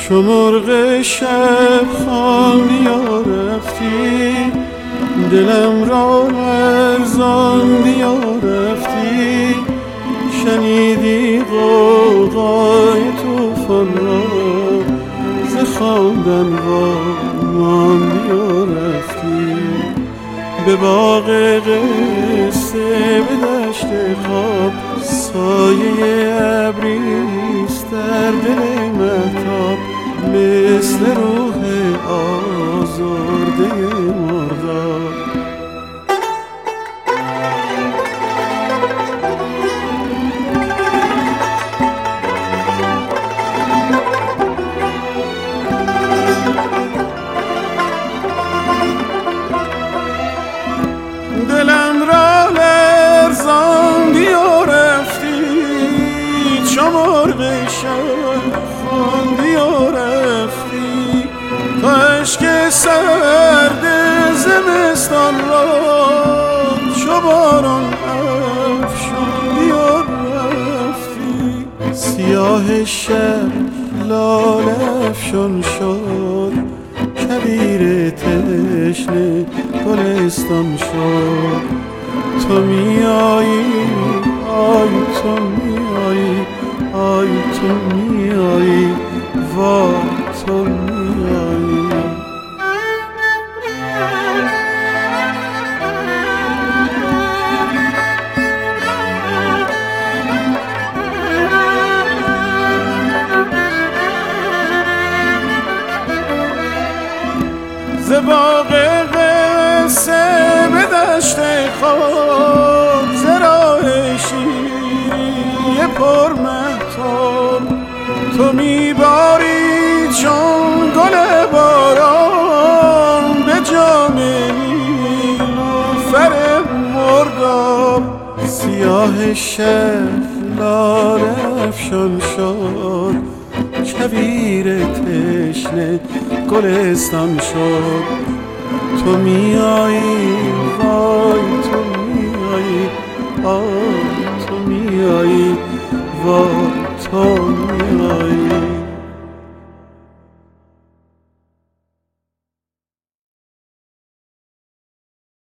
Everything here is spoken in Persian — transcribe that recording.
چو مرغ شب خوانی و رفتی، دلم را لرزاندی و رفتی. شنیدی غوغای طوفان را، ز خواندن وا ماندی و رفتی. به باغ قصه به دشت خواب، سایه ابریست در دل مهتاب. مثل روح آزرده مرداب. دلم را لرزاندی و رفتی، چو مرغ شب خواندی و رفتی. تا اشک سرد زمستان را، چو باران افشاندی و رفتی. سیاه شب لاله افشان شد، کویر تشنه گلستان شد. تو میایی، آی تو میایی، آی تو میایی، وای تو میایی. ز باغ قصه به دشت خواب، ز راه شیری پر مهتاب. تو میباری چون گل باران، به جام نیلوفر مرداب. سیاه شب لاله افشان شد، کویر تشنه گلستان شد. تو میایی، وای تو میایی، آی تو میایی، وای تو میایی.